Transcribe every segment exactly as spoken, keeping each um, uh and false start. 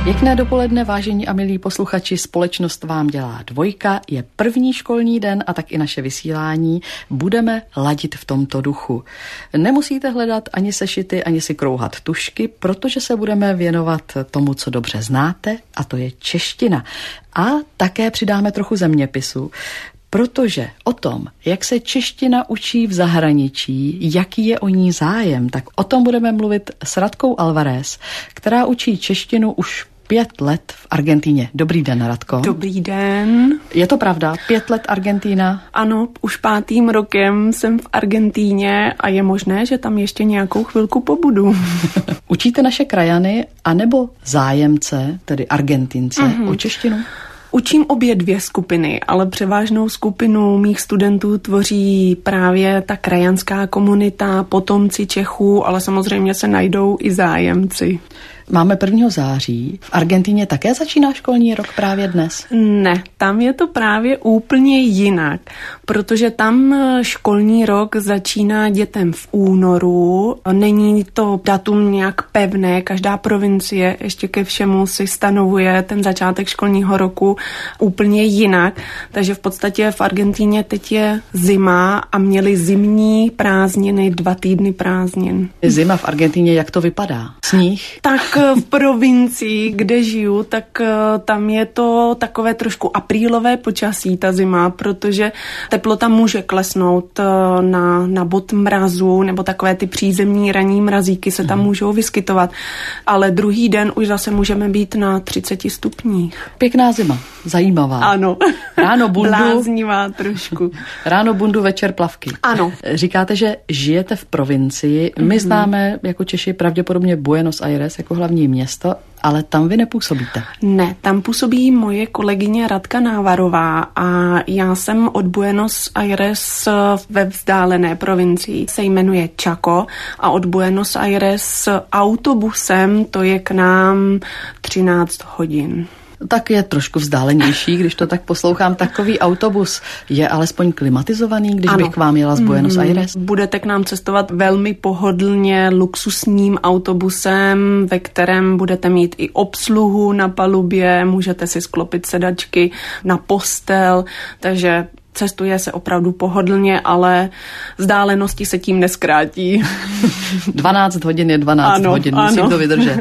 Pěkné dopoledne, vážení a milí posluchači, společnost vám dělá dvojka, je první školní den a tak i naše vysílání. Budeme ladit v tomto duchu. Nemusíte hledat ani sešity, ani si krouhat tušky, protože se budeme věnovat tomu, co dobře znáte, a to je čeština. A také přidáme trochu zeměpisu, protože o tom, jak se čeština učí v zahraničí, jaký je o ní zájem, tak o tom budeme mluvit s Radkou Alvarez, která učí češtinu už pět let v Argentíně. Dobrý den, Radko. Dobrý den. Je to pravda? Pět let Argentína? Ano, už pátým rokem jsem v Argentíně a je možné, že tam ještě nějakou chvilku pobudu. Učíte naše krajany anebo zájemce, tedy Argentince, mm-hmm. o češtinu? Učím obě dvě skupiny, ale převážnou skupinu mých studentů tvoří právě ta krajanská komunita, potomci Čechů, ale samozřejmě se najdou i zájemci. Máme prvního září. V Argentíně také začíná školní rok právě dnes? Ne, tam je to právě úplně jinak, protože tam školní rok začíná dětem v únoru. Není to datum nějak pevné, každá provincie ještě ke všemu si stanovuje ten začátek školního roku úplně jinak, takže v podstatě v Argentíně teď je zima a měli zimní prázdniny, dva týdny prázdnin. Zima v Argentíně, jak to vypadá? Sníh? Tak v provincii, kde žiju, tak tam je to takové trošku aprílové počasí, ta zima, protože teplota může klesnout na, na bod mrazu, nebo takové ty přízemní ranní mrazíky se tam můžou vyskytovat, ale druhý den už zase můžeme být na třiceti stupních. Pěkná zima, zajímavá. Ano. Ráno bundu. Bláznivá trošku. Ráno bundu, večer plavky. Ano. Říkáte, že žijete v provincii. My mm-hmm. známe jako Češi pravděpodobně Buenos Aires jako hlavní město, ale tam vy nepůsobíte. Ne, tam působí moje kolegyně Radka Návarová a já jsem od Buenos Aires ve vzdálené provincii. Se jmenuje Chaco a od Buenos Aires autobusem to je k nám třináct hodin. Tak je trošku vzdálenější, když to tak poslouchám. Takový autobus je alespoň klimatizovaný, když ano. bych k vám jela z Buenos Aires? Budete k nám cestovat velmi pohodlně luxusním autobusem, ve kterém budete mít i obsluhu na palubě, můžete si sklopit sedačky na postel, takže cestuje se opravdu pohodlně, ale vzdálenosti se tím neskrátí. dvanáct hodin je dvanáct ano, hodin, ano. musím to vydržet.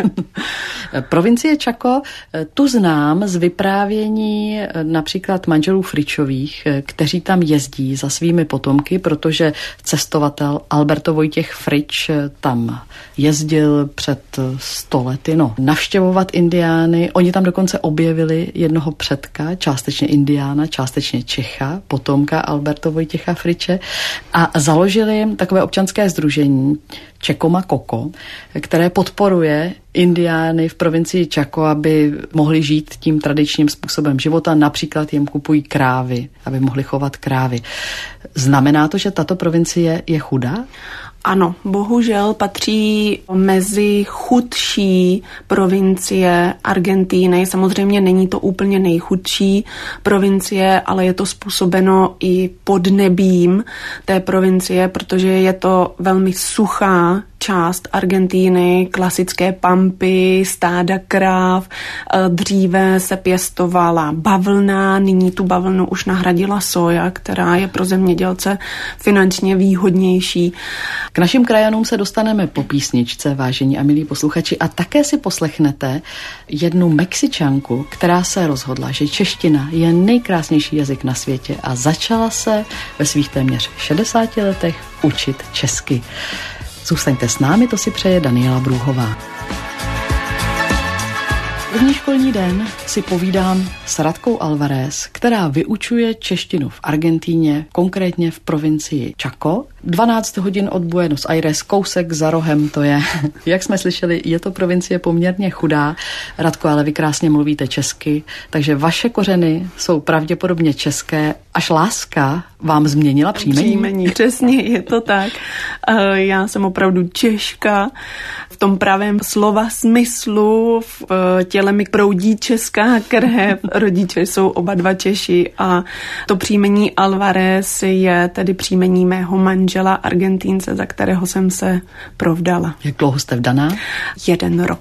Provincie Chaco, tu znám z vyprávění například manželů Fričových, kteří tam jezdí za svými potomky, protože cestovatel Alberto Vojtěch Frič tam jezdil před sto lety, no, navštěvovat indiány. Oni tam dokonce objevili jednoho předka, částečně indiána, částečně Čecha, potomka Alberto Vojtěcha Friče, a založili takové občanské sdružení Čekoma Koko, které podporuje indiány v provincii Chaco, aby mohli žít tím tradičním způsobem života, například jim kupují krávy, aby mohli chovat krávy. Znamená to, že tato provincie je chudá? Ano, bohužel patří mezi chudší provincie Argentíny. Samozřejmě není to úplně nejchudší provincie, ale je to způsobeno i podnebím té provincie, protože je to velmi suchá část Argentíny, klasické pampy, stáda kráv, dříve se pěstovala bavlna, nyní tu bavlnu už nahradila soja, která je pro zemědělce finančně výhodnější. K našim krajanům se dostaneme po písničce, vážení a milí posluchači, a také si poslechnete jednu Mexičanku, která se rozhodla, že čeština je nejkrásnější jazyk na světě a začala se ve svých téměř šedesáti letech učit česky. Zůstaňte s námi, to si přeje Daniela Brůhová. První školní den si povídám s Radkou Alvarez, která vyučuje češtinu v Argentíně, konkrétně v provincii Chaco. dvanáct hodin od Buenos Aires, kousek za rohem to je. Jak jsme slyšeli, je to provincie poměrně chudá. Radko, ale vy krásně mluvíte česky, takže vaše kořeny jsou pravděpodobně české. Až láska vám změnila příjmení? Příjmení, přesně, je to tak. Já jsem opravdu Češka. V tom pravém slova smyslu, v těle mi proudí česká krev. Rodiče jsou oba dva Češi a to příjmení Alvarez je tedy příjmení mého manžela Argentínce, za kterého jsem se provdala. Jak dlouho jste vdaná? Jeden rok.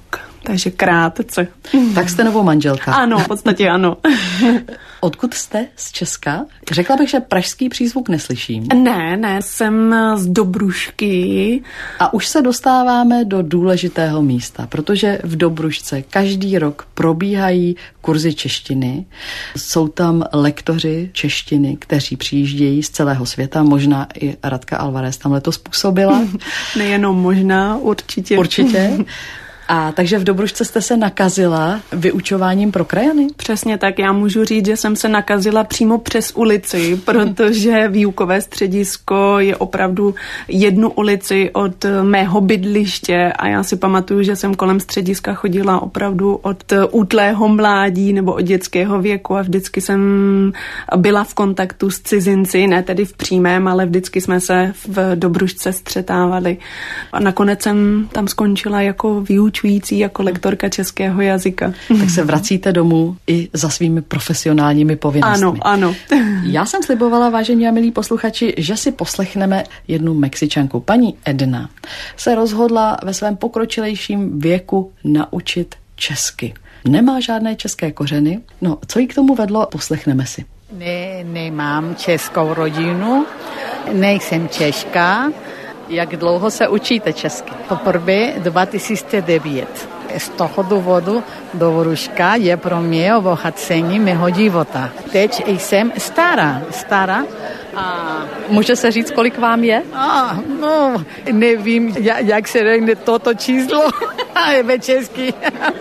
takže krátce. Tak jste novou manželka. Ano, v podstatě ano. Odkud jste z Česka? Řekla bych, že pražský přízvuk neslyším. Ne, ne, jsem z Dobrušky. A už se dostáváme do důležitého místa, protože v Dobrušce každý rok probíhají kurzy češtiny. Jsou tam lektoři češtiny, kteří přijíždějí z celého světa. Možná i Radka Alvarez tam letos působila. Nejenom možná, určitě. Určitě. A takže v Dobrušce jste se nakazila vyučováním pro krajany? Přesně tak, já můžu říct, že jsem se nakazila přímo přes ulici, protože výukové středisko je opravdu jednu ulici od mého bydliště a já si pamatuju, že jsem kolem střediska chodila opravdu od útlého mládí nebo od dětského věku a vždycky jsem byla v kontaktu s cizinci, ne tedy v přímém, ale vždycky jsme se v Dobrušce střetávali. A nakonec jsem tam skončila jako výučující, jako lektorka českého jazyka. Tak se vracíte domů i za svými profesionálními povinnostmi. Ano, ano. Já jsem slibovala, vážení a milí posluchači, že si poslechneme jednu Mexičanku. Paní Edna se rozhodla ve svém pokročilejším věku naučit česky. Nemá žádné české kořeny. No, co jí k tomu vedlo, poslechneme si. Ne, nemám českou rodinu, nejsem Češka. Jak dlouho se učíte česky? Poprvé dva tisíce devět. Z toho důvodu Dobruška je pro mě obohacení mého života. Teď jsem stará, stará. A může se říct, kolik vám je? A, no, nevím, jak se řekne toto číslo ve česky.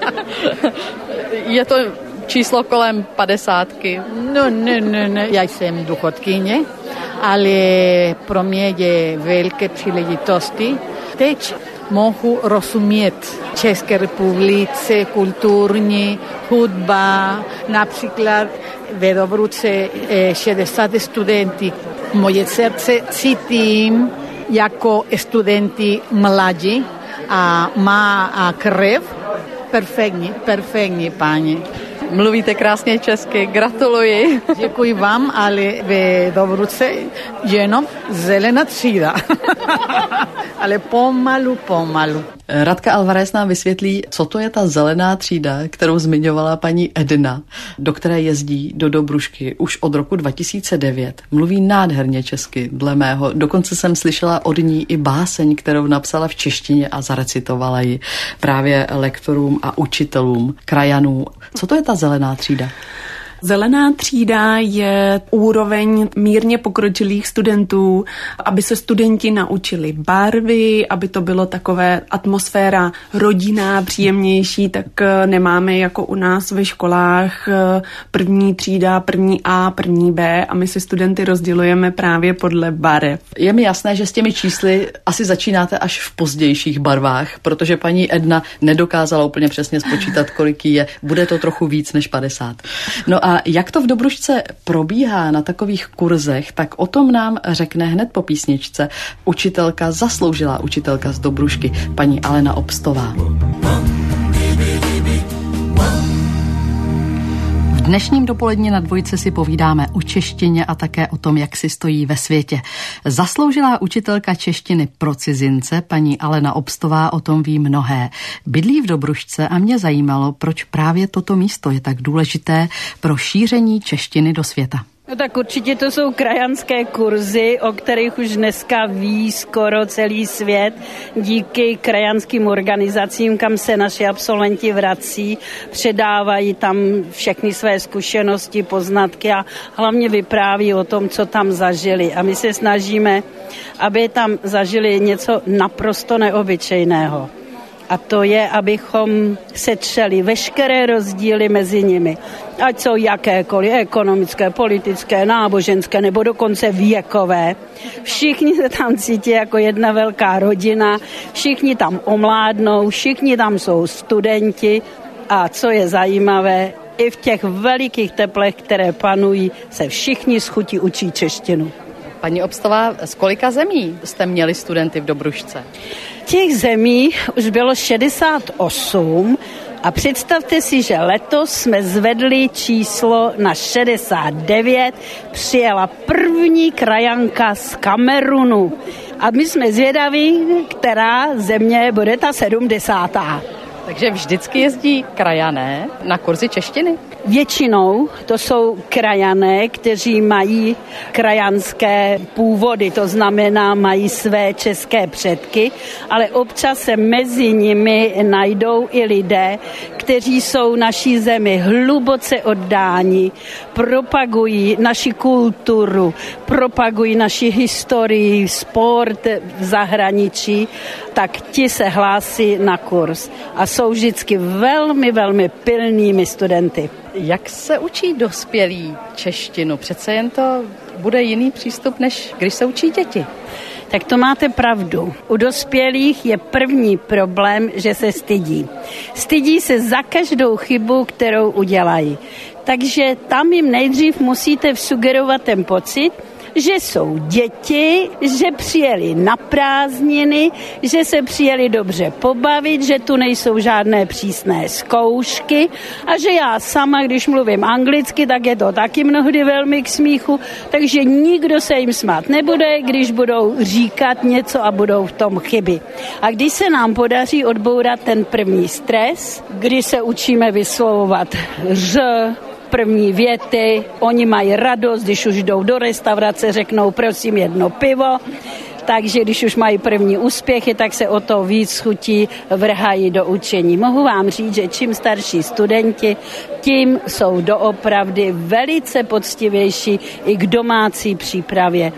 Je to číslo kolem padesátky. No, ne, ne, ne, já jsem důchodkyně, ale pro mě je velké příležitosti. Teď mohu rozumět České republice, kulturní, hudba, například ve Dobruce šedesát studentů. Moje srdce cítím jako studenti mladí a má krev. Perfektní, perfektní, paní. Mluvíte krásně česky, gratuluji. Děkuji vám, ale ve Dobruce jenom zelená třída. Ale pomalu, pomalu. Radka Alvarez nám vysvětlí, co to je ta zelená třída, kterou zmiňovala paní Edna, do které jezdí do Dobrušky už od roku dva tisíce devět. Mluví nádherně česky, dle mého. Dokonce jsem slyšela od ní i báseň, kterou napsala v češtině a zarecitovala ji právě lektorům a učitelům krajanů. Co to je ta zelená třída? Zelená třída je úroveň mírně pokročilých studentů, aby se studenti naučili barvy, aby to bylo takové atmosféra rodinná, příjemnější, tak nemáme jako u nás ve školách první třída, první A, první B a my si studenty rozdělujeme právě podle barev. Je mi jasné, že s těmi čísly asi začínáte až v pozdějších barvách, protože paní Edna nedokázala úplně přesně spočítat, kolik jí je. Bude to trochu víc než padesát. No a jak to v Dobrušce probíhá na takových kurzech, tak o tom nám řekne hned po písničce učitelka, zasloužilá učitelka z Dobrušky, paní Alena Obstová. V dnešním dopoledni na Dvojce si povídáme o češtině a také o tom, jak si stojí ve světě. Zasloužilá učitelka češtiny pro cizince, paní Alena Obstová, o tom ví mnohé. Bydlí v Dobrušce a mě zajímalo, proč právě toto místo je tak důležité pro šíření češtiny do světa. No tak určitě to jsou krajanské kurzy, o kterých už dneska ví skoro celý svět díky krajanským organizacím, kam se naši absolventi vrací, předávají tam všechny své zkušenosti, poznatky a hlavně vypráví o tom, co tam zažili. A my se snažíme, aby tam zažili něco naprosto neobyčejného. A to je, abychom setřeli veškeré rozdíly mezi nimi. Ať jsou jakékoliv ekonomické, politické, náboženské nebo dokonce věkové. Všichni se tam cítí jako jedna velká rodina, všichni tam omládnou, všichni tam jsou studenti a co je zajímavé, i v těch velikých teplech, které panují, se všichni s chutí učí češtinu. Paní Obstová, z kolika zemí jste měli studenty v Dobrušce? Těch zemí už bylo šedesát osm a představte si, že letos jsme zvedli číslo na šedesát devět, přijela první krajanka z Kamerunu a my jsme zvědaví, která země bude ta sedmdesátá. Takže vždycky jezdí krajané na kurzy češtiny? Většinou to jsou krajané, kteří mají krajanské původy, to znamená mají své české předky, ale občas se mezi nimi najdou i lidé, kteří jsou naší zemi hluboce oddáni, propagují naši kulturu, propagují naši historii, sport v zahraničí, tak ti se hlásí na kurz a jsou vždycky velmi, velmi pilnými studenty. Jak se učí dospělí češtinu? Přece jen to bude jiný přístup, než když se učí děti. Tak to máte pravdu. U dospělých je první problém, že se stydí. Stydí se za každou chybu, kterou udělají. Takže tam jim nejdřív musíte vsugerovat ten pocit, že jsou děti, že přijeli na prázdniny, že se přijeli dobře pobavit, že tu nejsou žádné přísné zkoušky a že já sama, když mluvím anglicky, tak je to taky mnohdy velmi k smíchu, takže nikdo se jim smát nebude, když budou říkat něco a budou v tom chyby. A když se nám podaří odbourat ten první stres, kdy se učíme vyslovovat ř, první věty, oni mají radost, když už jdou do restaurace, řeknou prosím jedno pivo, takže když už mají první úspěchy, tak se o to víc chutí vrhají do učení. Mohu vám říct, že čím starší studenti, tím jsou doopravdy velice poctivější i k domácí přípravě.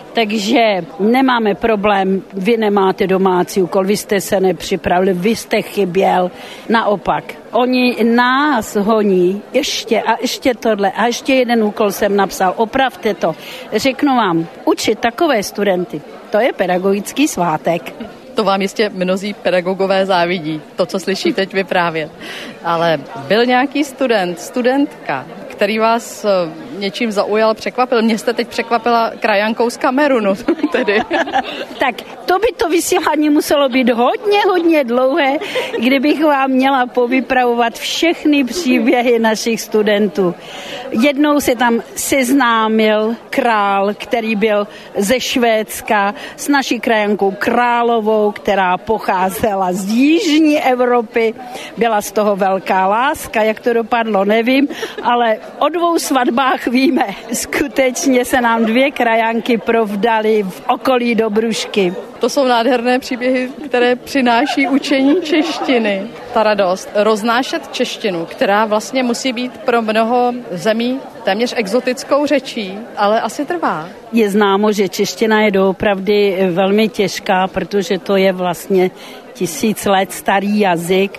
Takže nemáme problém, vy nemáte domácí úkol, vy jste se nepřipravili, vy jste chyběl. Naopak, oni nás honí ještě a ještě tohle a ještě jeden úkol jsem napsal, opravte to. Řeknu vám, učit takové studenty, to je pedagogický svátek. To vám jistě mnozí pedagogové závidí, to, co slyší teď vyprávět. Ale byl nějaký student, studentka, který vás něčím zaujal, překvapil? Mě jste teď překvapila krajankou z Kamerunu tedy. Tak to by to vysílání muselo být hodně, hodně dlouhé, kdybych vám měla povypravovat všechny příběhy našich studentů. Jednou se tam seznámil král, který byl ze Švédska, s naší krajankou Královou, která pocházela z jižní Evropy. Byla z toho velká láska, jak to dopadlo, nevím, ale o dvou svatbách víme. Skutečně se nám dvě krajanky provdaly v okolí Dobrušky. To jsou nádherné příběhy, které přináší učení češtiny. Ta radost, roznášet češtinu, která vlastně musí být pro mnoho zemí téměř exotickou řečí, ale asi trvá. Je známo, že čeština je doopravdy velmi těžká, protože to je vlastně tisíc let starý jazyk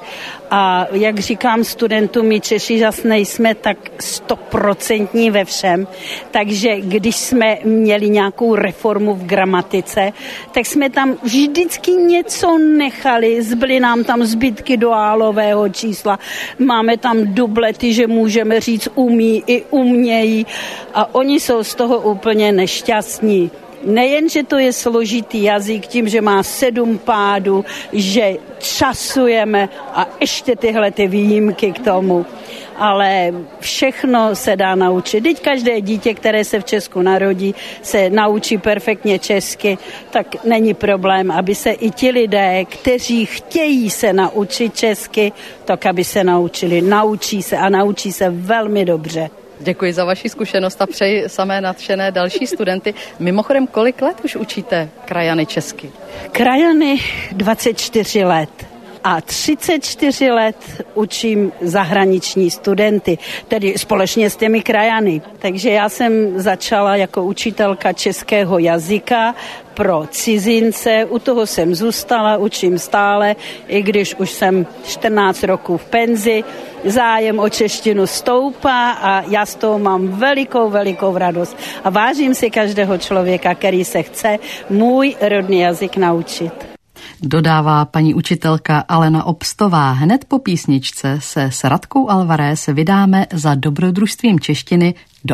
a jak říkám studentům, my Češi zas nejsme tak stoprocentní ve všem, takže když jsme měli nějakou reformu v gramatice, tak jsme tam vždycky něco nechali, zbyly nám tam zbytky duálového čísla, máme tam dublety, že můžeme říct umí i umějí a oni jsou z toho úplně nešťastní. Nejen, že to je složitý jazyk tím, že má sedm pádů, že časujeme a ještě tyhle ty výjimky k tomu. Ale všechno se dá naučit. Teď každé dítě, které se v Česku narodí, se naučí perfektně česky, tak není problém, aby se i ti lidé, kteří chtějí se naučit česky, tak aby se naučili. Naučí se a naučí se velmi dobře. Děkuji za vaši zkušenost a přeji samé nadšené další studenty. Mimochodem, kolik let už učíte krajany česky? Krajany dvacet čtyři let. A třicet čtyři let učím zahraniční studenty, tedy společně s těmi krajany. Takže já jsem začala jako učitelka českého jazyka pro cizince, u toho jsem zůstala, učím stále, i když už jsem čtrnáct roků v penzi. Zájem o češtinu stoupá a já z toho mám velikou, velikou radost. A vážím si každého člověka, který se chce můj rodný jazyk naučit. Dodává paní učitelka Alena Obstová. Hned po písničce se s Radkou Alvarez vydáme za dobrodružstvím češtiny do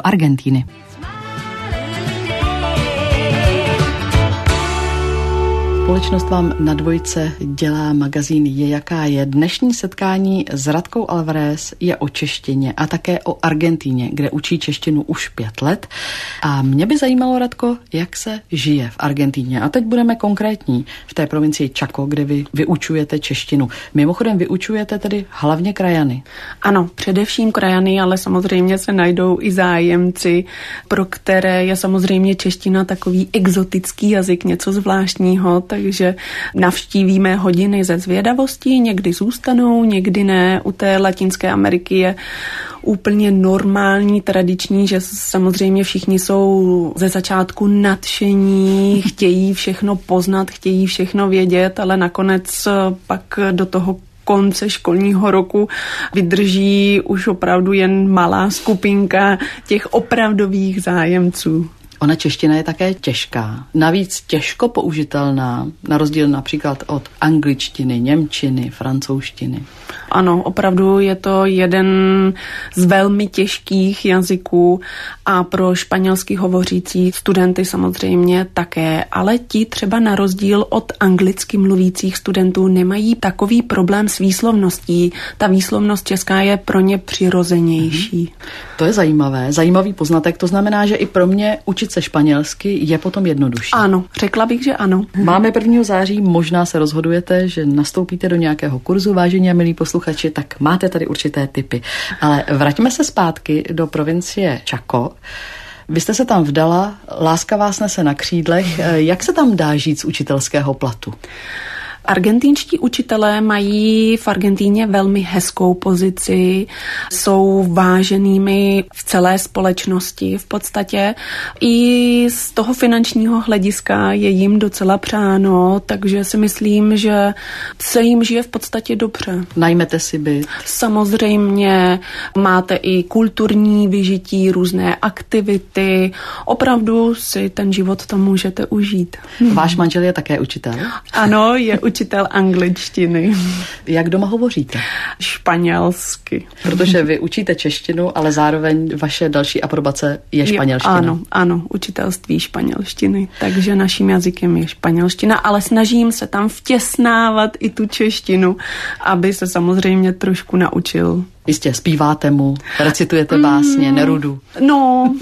společnost vám na Dvojce dělá magazín Je jaká je. Dnešní setkání s Radkou Alvarez je o češtině a také o Argentíně, kde učí češtinu už pět let. A mě by zajímalo, Radko, jak se žije v Argentíně. A teď budeme konkrétní v té provincii Chaco, kde vy vyučujete češtinu. Mimochodem vyučujete tedy hlavně krajany. Ano, především krajany, ale samozřejmě se najdou i zájemci, pro které je samozřejmě čeština takový exotický jazyk, něco zvláštního, takže navštívíme hodiny ze zvědavosti, někdy zůstanou, někdy ne. U té Latinské Ameriky je úplně normální, tradiční, že samozřejmě všichni jsou ze začátku nadšení, chtějí všechno poznat, chtějí všechno vědět, ale nakonec pak do toho konce školního roku vydrží už opravdu jen malá skupinka těch opravdových zájemců. Ona čeština je také těžká, navíc těžko použitelná, na rozdíl například od angličtiny, němčiny, francouzštiny. Ano, opravdu je to jeden z velmi těžkých jazyků a pro španělsky hovořící studenty samozřejmě také, ale ti třeba na rozdíl od anglicky mluvících studentů nemají takový problém s výslovností. Ta výslovnost česká je pro ně přirozenější. Hmm. To je zajímavé, zajímavý poznatek, to znamená, že i pro mě učit se španělsky je potom jednodušší. Ano, řekla bych, že ano. Máme prvního září, možná se rozhodujete, že nastoupíte do nějakého kurzu, vážení a milí posluchači, tak máte tady určité tipy. Ale vraťme se zpátky do provincie Chaco. Vy jste se tam vdala, láska vás nese na křídlech. Jak se tam dá žít z učitelského platu? Argentinští učitelé mají v Argentíně velmi hezkou pozici, jsou váženými v celé společnosti v podstatě. I z toho finančního hlediska je jim docela přáno, takže si myslím, že se jim žije v podstatě dobře. Najmete si byt? Samozřejmě, máte i kulturní vyžití, různé aktivity. Opravdu si ten život tam můžete užít. Váš manžel je také učitel? Ano, je učitel angličtiny. Jak doma hovoříte? Španělsky. Protože vy učíte češtinu, ale zároveň vaše další aprobace je španělština. Ano, ano, učitelství španělštiny. Takže naším jazykem je španělština, ale snažím se tam vtěsnávat i tu češtinu, aby se samozřejmě trošku naučil. Jistě, zpíváte mu, recitujete básně, mm, Nerudu. No...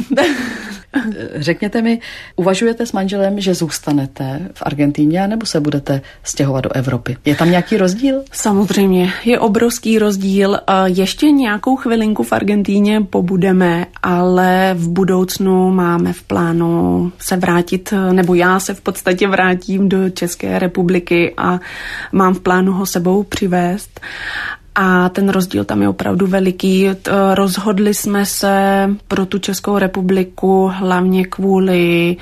Řekněte mi, uvažujete s manželem, že zůstanete v Argentíně, nebo se budete stěhovat do Evropy? Je tam nějaký rozdíl? Samozřejmě, je obrovský rozdíl. Ještě nějakou chvilinku v Argentíně pobudeme, ale v budoucnu máme v plánu se vrátit, nebo já se v podstatě vrátím do České republiky a mám v plánu ho sebou přivést. A ten rozdíl tam je opravdu veliký. Rozhodli jsme se pro tu Českou republiku hlavně kvůli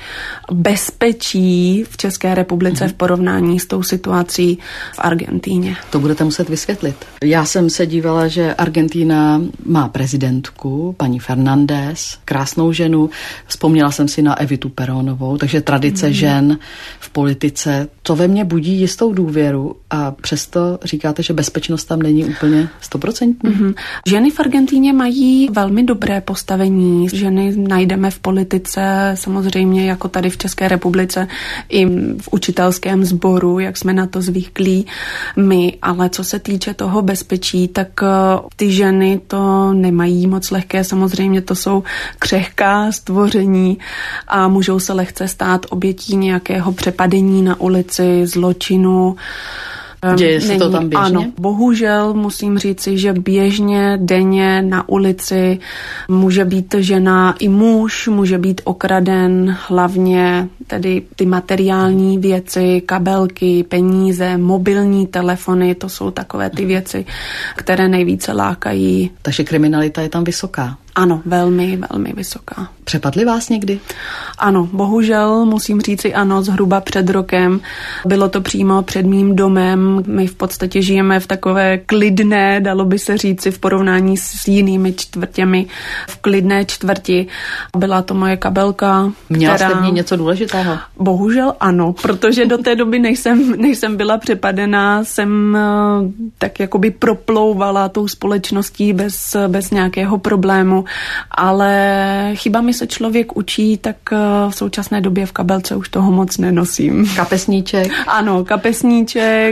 bezpečí v České republice v porovnání s tou situací v Argentíně. To budete muset vysvětlit. Já jsem se dívala, že Argentína má prezidentku, paní Fernández, krásnou ženu. Vzpomněla jsem si na Evitu Perónovou, takže tradice mm. žen v politice, to ve mně budí jistou důvěru a přesto říkáte, že bezpečnost tam není úplně stoprocentní. Mm-hmm. Ženy v Argentíně mají velmi dobré postavení. Ženy najdeme v politice, samozřejmě jako tady v České republice, i v učitelském sboru, jak jsme na to zvyklí my. Ale co se týče toho bezpečí, tak ty ženy to nemají moc lehké. Samozřejmě to jsou křehká stvoření a můžou se lehce stát obětí nějakého přepadení na ulici, zločinu. Děje se to tam běžně? Ano, bohužel musím říci, že běžně, denně na ulici může být žena i muž, může být okraden, hlavně tedy ty materiální věci, kabelky, peníze, mobilní telefony, to jsou takové ty věci, které nejvíce lákají. Takže kriminalita je tam vysoká? Ano, velmi, velmi vysoká. Přepadli vás někdy? Ano, bohužel musím říci ano, zhruba před rokem. Bylo to přímo před mým domem. My v podstatě žijeme v takové klidné, dalo by se říci v porovnání s jinými čtvrtěmi, v klidné čtvrti. Byla to moje kabelka. Měla která... jste v ní něco důležitého? Bohužel ano, protože do té doby, než jsem, než jsem byla přepadená, jsem tak jakoby proplouvala tou společností bez, bez nějakého problému. ale chybami se člověk učí, tak v současné době v kabelce už toho moc nenosím. Kapesníček? Ano, kapesníček,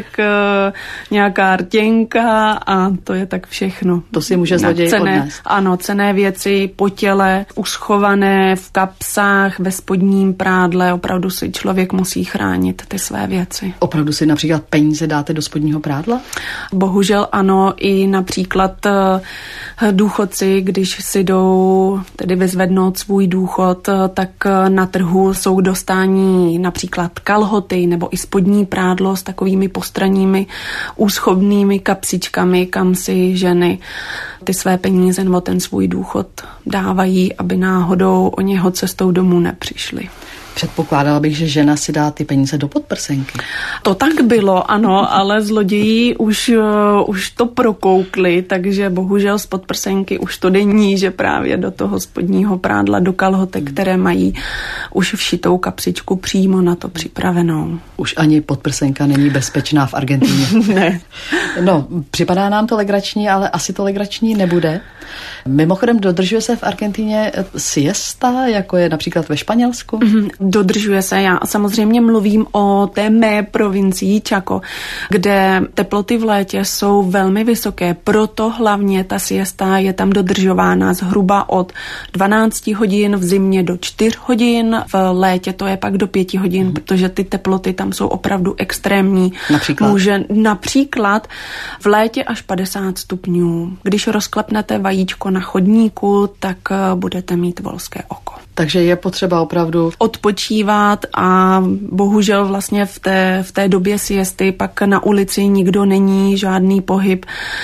nějaká rtěnka a to je tak všechno. To si může zloděj odnést. Ano, cenné věci po těle, uschované v kapsách, ve spodním prádle, opravdu si člověk musí chránit ty své věci. Opravdu si například peníze dáte do spodního prádla? Bohužel ano, i například důchodci, když si jdou tedy vyzvednout svůj důchod, tak na trhu jsou k dostání například kalhoty nebo i spodní prádlo s takovými postranními úschovnými kapsičkami, kam si ženy ty své peníze nebo ten svůj důchod dávají, aby náhodou o něho cestou domů nepřišli. Předpokládala bych, že žena si dá ty peníze do podprsenky. To tak bylo, ano, ale zloději už, uh, už to prokoukli, takže bohužel z podprsenky už to není, že právě do toho spodního prádla, do kalhotek, které mají už všitou kapsičku přímo na to připravenou. Už ani podprsenka není bezpečná v Argentině. Ne. No, připadá nám to legrační, ale asi to legrační nebude. Mimochodem dodržuje se v Argentině siesta, jako je například ve Španělsku? Mm-hmm. Dodržuje se. Já samozřejmě mluvím o té mé provincii Chaco, kde teploty v létě jsou velmi vysoké, proto hlavně ta siesta je tam dodržována zhruba od dvanáct hodin v zimě do čtyř hodin, v létě to je pak do pět hodin, hmm. protože ty teploty tam jsou opravdu extrémní. Například? Může například v létě až padesát stupňů. Když rozklepnete vajíčko na chodníku, tak budete mít volské oko. Takže je potřeba opravdu odpočívat a bohužel vlastně v té, v té době siesty pak na ulici nikdo není, žádný pohyb,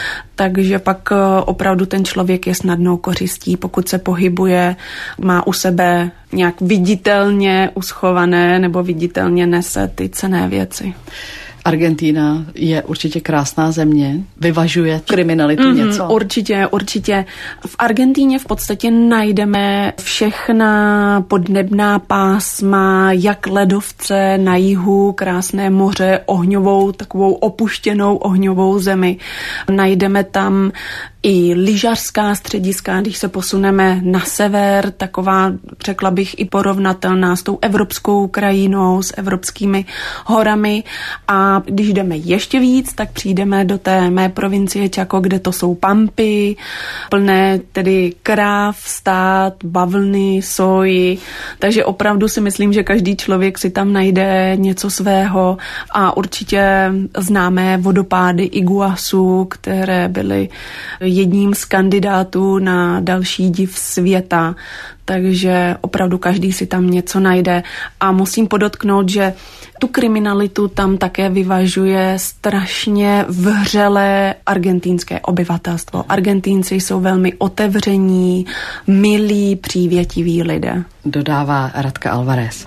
takže pak opravdu ten člověk je snadnou kořistí, pokud se pohybuje, má u sebe nějak viditelně uschované nebo viditelně nese ty cenné věci. Argentína je určitě krásná země, vyvažuje kriminalitu mm, něco? Určitě, určitě. V Argentíně v podstatě najdeme všechna podnebná pásma, jak ledovce na jihu, krásné moře, ohňovou, takovou opuštěnou ohňovou zemi. Najdeme tam i lyžařská střediska, když se posuneme na sever, taková, řekla bych, i porovnatelná s tou evropskou krajinou, s evropskými horami. A když jdeme ještě víc, tak přijdeme do té mé provincie Chaco, kde to jsou pampy, plné tedy kráv, stát, bavlny, soji. Takže opravdu si myslím, že každý člověk si tam najde něco svého a určitě známé vodopády Iguazu, které byly jedním z kandidátů na další div světa, takže opravdu každý si tam něco najde a musím podotknout, že tu kriminalitu tam také vyvažuje strašně vřelé argentínské obyvatelstvo. Argentínci jsou velmi otevření, milí, přívětiví lidé. Dodává Radka Alvarez.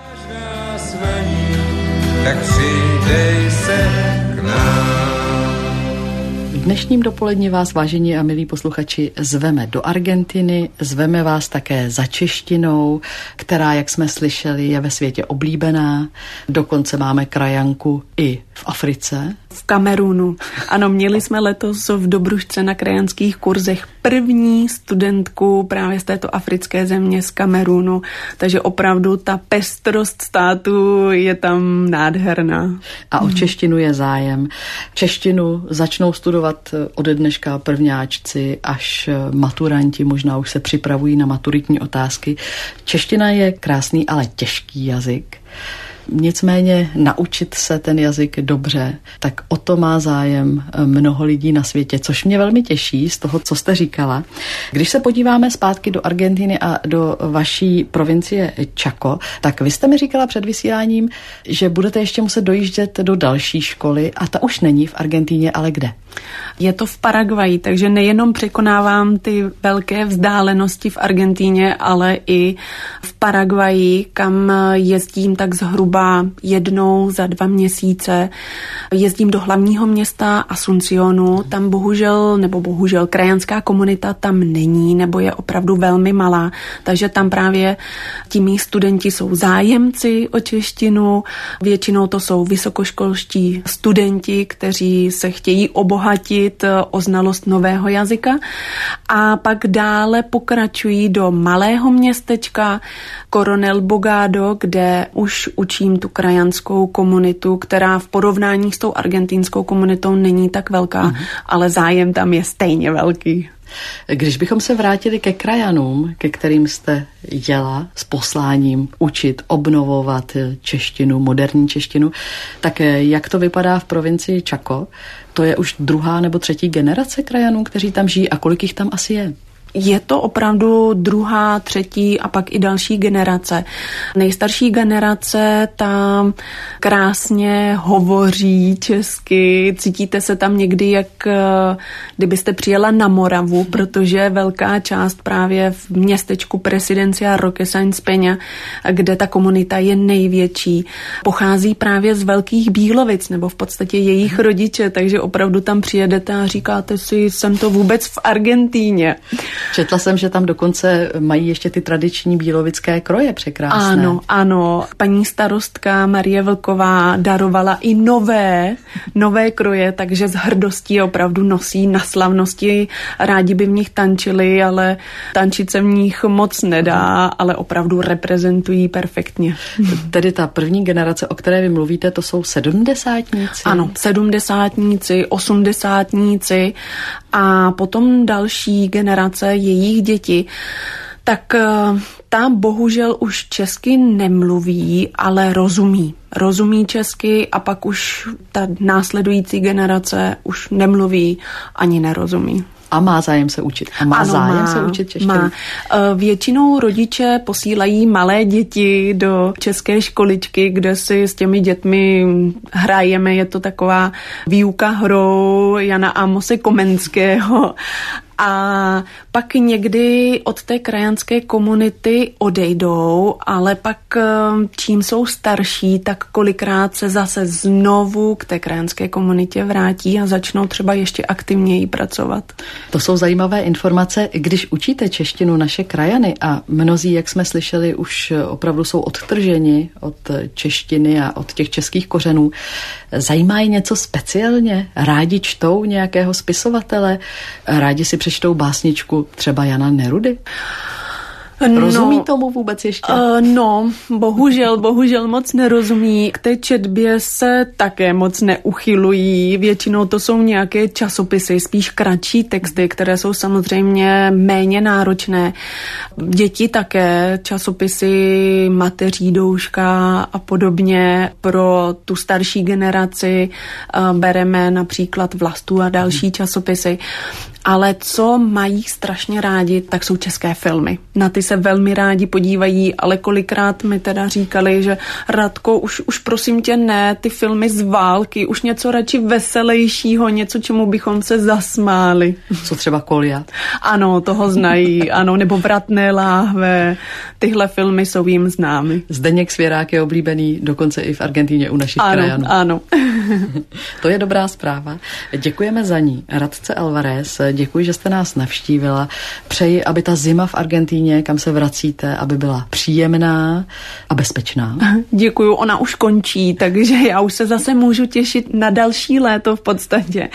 Tak přidej se k nám. V dnešním dopoledni vás, vážení a milí posluchači, zveme do Argentiny, zveme vás také za češtinou, která, jak jsme slyšeli, je ve světě oblíbená. Dokonce máme krajanku i v Africe. V Kamerunu. Ano, měli jsme letos v Dobrušce na krajanských kurzech první studentku právě z této africké země z Kamerunu, takže opravdu ta pestrost státu je tam nádherná. A o češtinu je zájem. Češtinu začnou studovat ode dneška prvňáčci až maturanti, možná už se připravují na maturitní otázky. Čeština je krásný, ale těžký jazyk. Nicméně naučit se ten jazyk dobře, tak o to má zájem mnoho lidí na světě, což mě velmi těší z toho, co jste říkala. Když se podíváme zpátky do Argentiny a do vaší provincie Chaco, tak vy jste mi říkala před vysíláním, že budete ještě muset dojíždět do další školy a ta už není v Argentíně, ale kde? Je to v Paraguaji, takže nejenom překonávám ty velké vzdálenosti v Argentíně, ale i v Paraguaji, kam jezdím tak zhruba jednou za dva měsíce. Jezdím do hlavního města Asuncionu, tam bohužel, nebo bohužel krajanská komunita tam není, nebo je opravdu velmi malá, takže tam právě ti mí studenti jsou zájemci o češtinu, většinou to jsou vysokoškolští studenti, kteří se chtějí obohatit obohatit o znalost nového jazyka a pak dále pokračují do malého městečka Coronel Bogado, kde už učím tu krajanskou komunitu, která v porovnání s tou argentinskou komunitou není tak velká, mm. ale zájem tam je stejně velký. Když bychom se vrátili ke krajanům, ke kterým jste jela s posláním učit, obnovovat češtinu, moderní češtinu, tak jak to vypadá v provincii Chaco? To je už druhá nebo třetí generace krajanů, kteří tam žijí a kolik jich tam asi je? Je to opravdu druhá, třetí a pak i další generace. Nejstarší generace tam krásně hovoří česky. Cítíte se tam někdy, jak kdybyste přijela na Moravu, protože velká část právě v městečku Presidencia Roque Sáenz Peña, kde ta komunita je největší, pochází právě z Velkých Bílovic, nebo v podstatě jejich rodiče, takže opravdu tam přijedete a říkáte si, jsem to vůbec v Argentíně. Četla jsem, že tam dokonce mají ještě ty tradiční bílovické kroje překrásné. Ano, ano. Paní starostka Marie Vlková darovala i nové, nové kroje, takže s hrdostí opravdu nosí na slavnosti. Rádi by v nich tančili, ale tančit se v nich moc nedá, ale opravdu reprezentují perfektně. Tedy ta první generace, o které vy mluvíte, to jsou sedmdesátníci? Ano, sedmdesátníci, osmdesátníci a potom další generace jejich děti, tak ta bohužel už česky nemluví, ale rozumí. Rozumí česky a pak už ta následující generace už nemluví ani nerozumí. A má zájem se učit. A má ano, zájem má, se učit češtinu. Má. Většinou rodiče posílají malé děti do české školičky, kde si s těmi dětmi hrajeme. Je to taková výuka hrou Jana Amose Komenského. A pak někdy od té krajanské komunity odejdou, ale pak čím jsou starší, tak kolikrát se zase znovu k té krajanské komunitě vrátí a začnou třeba ještě aktivněji pracovat. To jsou zajímavé informace. Když učíte češtinu naše krajany a mnozí, jak jsme slyšeli, už opravdu jsou odtrženi od češtiny a od těch českých kořenů, zajímá je něco speciálně? Rádi čtou nějakého spisovatele? Rádi si přečtou básničku třeba Jana Nerudy? Rozumí no, tomu vůbec ještě? Uh, no, bohužel, bohužel moc nerozumí. K té četbě se také moc neuchylují. Většinou to jsou nějaké časopisy, spíš kratší texty, které jsou samozřejmě méně náročné. Děti také, časopisy Mateří douška a podobně. Pro tu starší generaci uh, bereme například Vlastu a další časopisy. Ale co mají strašně rádi, tak jsou české filmy. Na ty se velmi rádi podívají, ale kolikrát mi teda říkali, že Radko, už, už prosím tě ne, ty filmy z války, už něco radši veselějšího, něco, čemu bychom se zasmáli. Co třeba Kolia? Ano, toho znají, ano, nebo Vratné láhve, tyhle filmy jsou jim známy. Zdeněk Svěrák je oblíbený dokonce i v Argentíně u našich ano, krajanů. Ano, To je dobrá zpráva. Děkujeme za ní. Radce Alvarez, děkuji, že jste nás navštívila. Přeji, aby ta zima v Argentíně, kam se vracíte, aby byla příjemná a bezpečná. Děkuju, ona už končí, takže já už se zase můžu těšit na další léto v podstatě.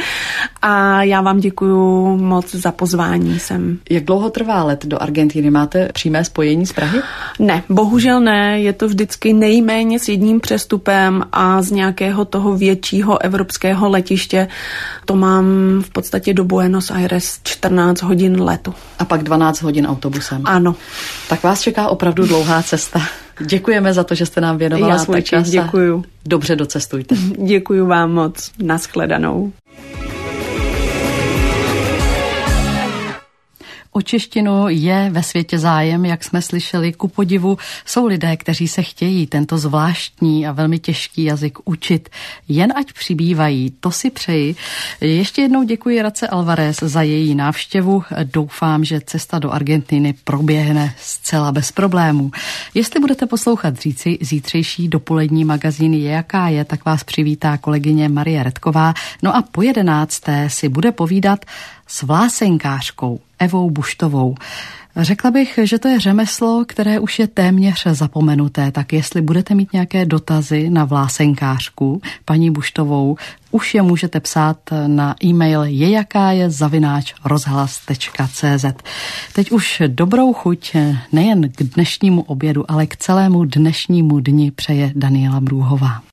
A já vám děkuju moc za pozvání sem. Jak dlouho trvá let do Argentiny? Máte přímé spojení z Prahy? Ne, bohužel ne. Je to vždycky nejméně s jedním přestupem a z nějakého toho většího evropského letiště. To mám v podstatě do Buenos Aires čtrnáct hodin letu. A pak dvanáct hodin autobusem. Ano. Tak vás čeká opravdu dlouhá cesta. Děkujeme za to, že jste nám věnovala Já svůj čas. Děkuju. Dobře docestujte. Děkuju vám moc. Naschledanou. O češtinu je ve světě zájem, jak jsme slyšeli, ku podivu. Jsou lidé, kteří se chtějí tento zvláštní a velmi těžký jazyk učit. Jen ať přibývají, to si přeji. Ještě jednou děkuji Radce Alvarez za její návštěvu. Doufám, že cesta do Argentiny proběhne zcela bez problémů. Jestli budete poslouchat zítři, zítřejší dopolední magazín Je jaká je, tak vás přivítá kolegyně Marie Redková. No a po jedenácté si bude povídat s vlásenkářkou Evou Buštovou. Řekla bych, že to je řemeslo, které už je téměř zapomenuté, tak jestli budete mít nějaké dotazy na vlásenkářku, paní Buštovou, už je můžete psát na e-mail jejakáje zavináč rozhlas tečka cé zet. Teď už dobrou chuť nejen k dnešnímu obědu, ale k celému dnešnímu dni přeje Daniela Brůhová.